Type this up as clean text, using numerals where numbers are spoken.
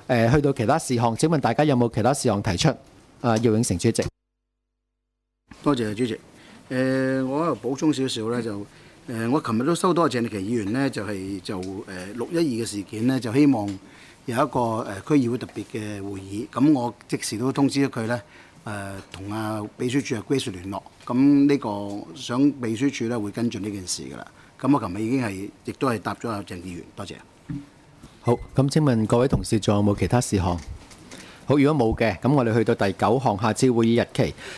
去到其他事項，請問大家有冇其他事項提出？姚永成主席。 多謝主席。我喺度補充少少咧，我琴日都收到阿鄭麗琪議員呢，就612嘅事件呢，就希望有一個區議會特別嘅會議。咁我即時都通知咗佢呢，同阿秘書處阿 Grace 聯絡。咁呢個想秘書處呢會跟進呢件事㗎啦。咁我琴日已經亦都係答咗阿鄭議員，多謝。 好，咁請問各位同事仲有冇其他事項？好，如果冇嘅，咁我哋去到第9項下次會議日期。